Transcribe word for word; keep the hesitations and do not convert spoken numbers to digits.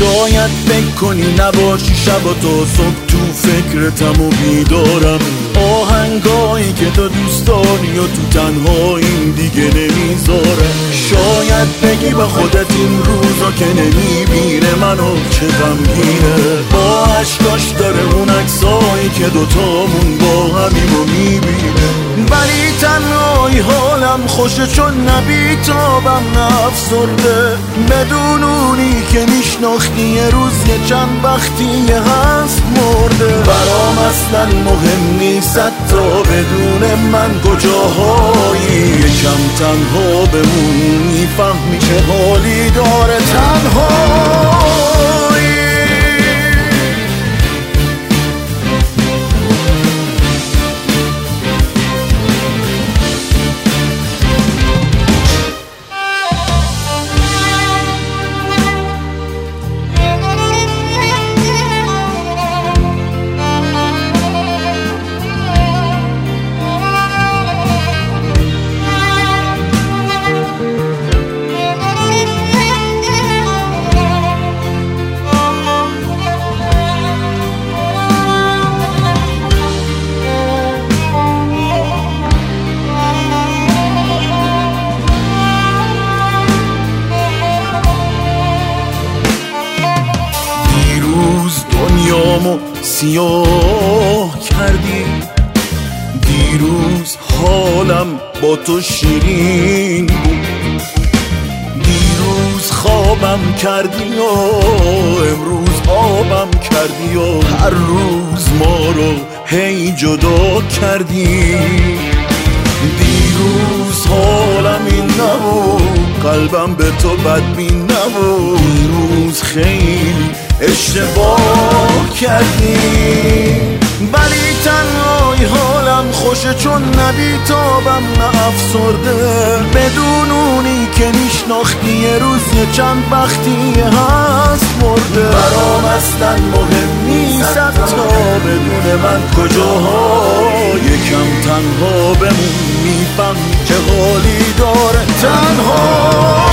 شاید فکر کنی نباشی شب تا صبح تو فکرتم و بیدارم، آهنگایی که تو دوست داری و تو تنهایی دیگه نمیذاره. شاید بگی با خودت این روزا که نمیبینه منو چه غمگینه، با عشقاش داره اون عکسایی که دوتامون با همیم و میبینه. ولی تنهایی حالم خوشه چون نبیتابم نفسرده، بدون اونی که میشناختی یه روز یه چند وقتی هست مرده. برام اصلا مهم نیست تا بدون من کجاهایی، یکم تنها بمون میفهمی چه حالی داره تنهایی. دنیامو سیاه کردی، دیروز حالم با تو شیرین بود، دیروز خوابم کردی و امروز آبم کردی و هر روز ما رو هی جدا کردی. دیروز حالم این نبود، قلبم به تو بدبین نبود، دیروز خیلی اشتباه کردی. ولی تنهایی حالم خوشه چون نبیتابم نه افسرده، بدون اونی که میشناختی یه روز یه چند وقتی هست مرده. برام اصلا مهم نیست تا بدون من کجاها، یکم تنها بمون میفهم که حالی داره تنها.